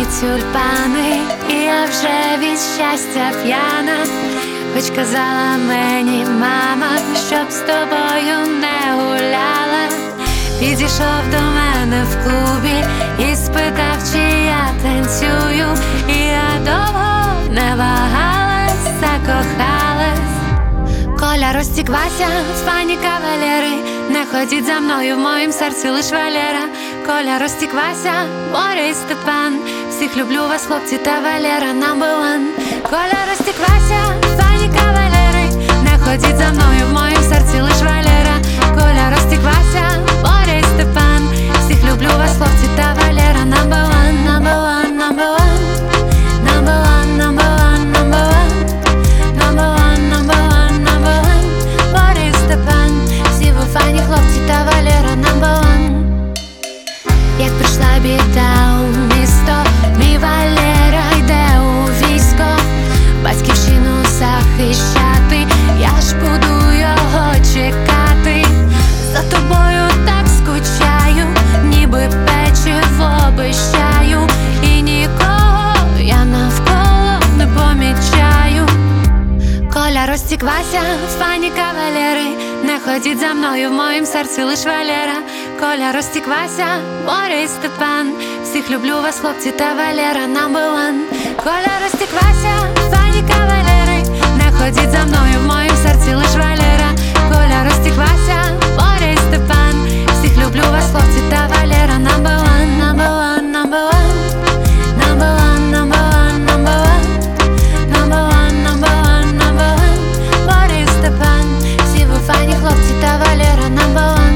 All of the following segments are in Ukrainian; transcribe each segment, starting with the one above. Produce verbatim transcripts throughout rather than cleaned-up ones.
тюльпани, і я вже від щастя п'яна. Хоч казала мені мама, щоб з тобою не гуляла. Підійшов до мене в клубі і спитав, чи я танцюю. І я довго не вагалась, закохалась. Коля, розтіквася, з пані кавалери, не ходіть за мною, в моїм серці лиш Валера. Коля, розтіквася, Боря і Степан, всіх люблю вас, хлопці та Валера number one. Коля, розтіквася, з пані кавалери, не ходіть за мною, в моїм серці лиш Валера. Коля, розтіквася, Боря і Степан, всіх люблю вас, хлопці та Валера number one, number one, number one, number one, number one, number one, number one, number one, number one. Боря і Степан, всі ви файні, хлопці та Валера number one. Як прийшла біда у місто, мій Валера йде у військо, батьківщину захищати, я ж буду його чекати. За тобою так скучаю, ніби печиво обіщаю, і нікого я навколо не помічаю. Коля, розтіквася, з пані кавалери, не ходіть за мною, в моїм серці лиш Валера. Коля, розтіквася, Боря і Степан, всіх люблю вас, хлопці та Валера number one. Коля, розтіквася, з пані кавалери, не ходіть за мною, в моїм серці лиш Валера. Коля, розтіквася, Боря і Степан, всіх люблю вас, хлопці та Валера number one, number one, number one, number one, number one, number one, number one, number one, number one. Боря і Степан, всі ви файні, хлопці та Валера number one.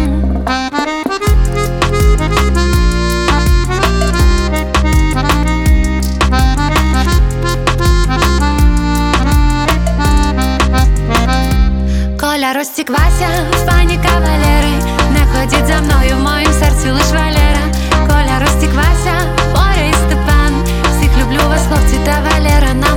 Коля, розтіквася, з пані кавалери, не ходіть за мною, в моїм серці лиш Валера. Коля, розтіквася, Боря і Степан, всіх люблю вас, хлопці та Валера.